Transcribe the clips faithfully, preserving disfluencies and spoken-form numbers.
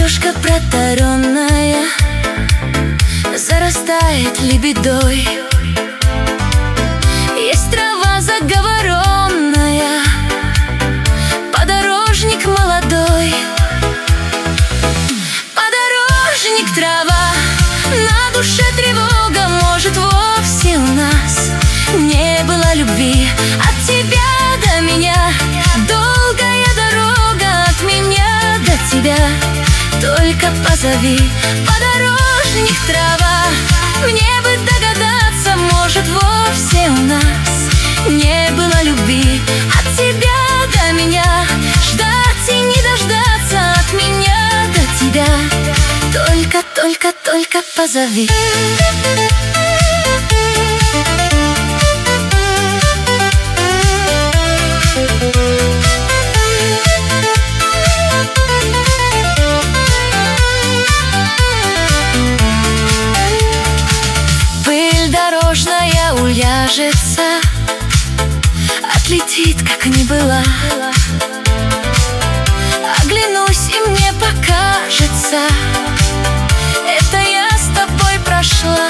Дорожка протаренная зарастает лебедой. Есть трава заговоренная, подорожник молодой. Подорожник, трава, на душе тревога. Может, вовсе у нас не было любви. От тебя до меня долгая дорога, от меня до тебя только позови. Подорожник, трава, мне бы догадаться, может, вовсе у нас не было любви. От тебя до меня ждать и не дождаться, от меня до тебя только, только, только позови. Пыль дорожная уляжется, отлетит, как не была. Оглянусь, и мне покажется, это я с тобой прошла.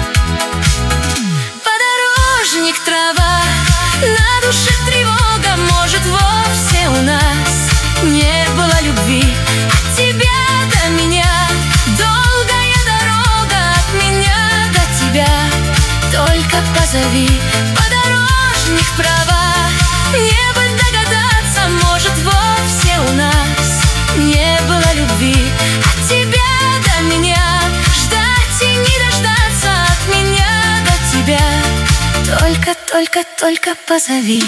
Подорожник, трава, на душе тревога. Может, вовсе у нас не было любви. От тебя до меня долгая дорога, от меня до тебя только позови. Подорожник, права, мне бы догадаться, может, вовсе у нас не было любви. От тебя до меня ждать и не дождаться, от меня до тебя только, только, только позови.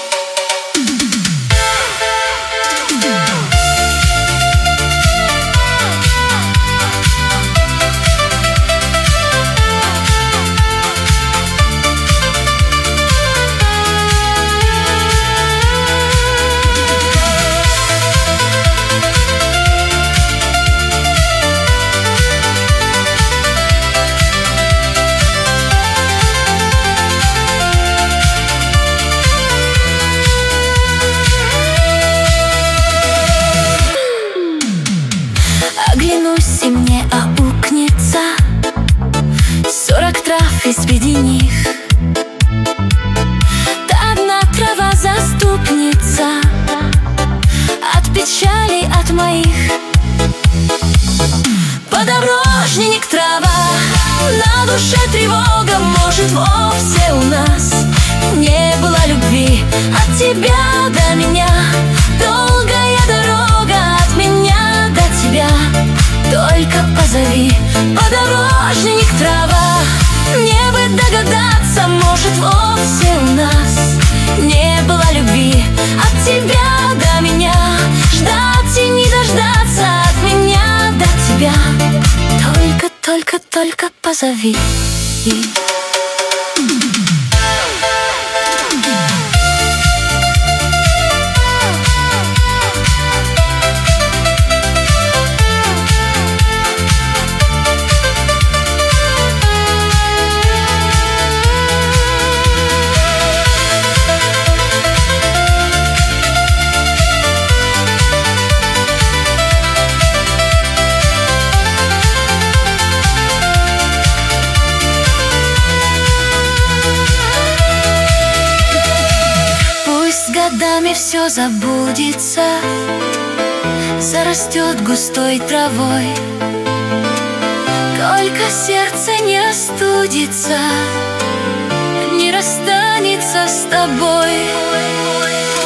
Оглянусь, и мне аукнется сорок трав, и среди них та одна трава заступница от печали, от моих. Подорожник, трава, на душе тревога. Может, вовсе у нас не было любви. От тебя до меня долгая дорога, от меня до тебя только позови. Подорожник, трава, мне бы догадаться, может, вовсе у нас не было любви. От тебя до меня ждать и не дождаться, от меня до тебя только, только, только позови. Годами все забудется, зарастет густой травой. Только сердце не остудится, не расстанется с тобой.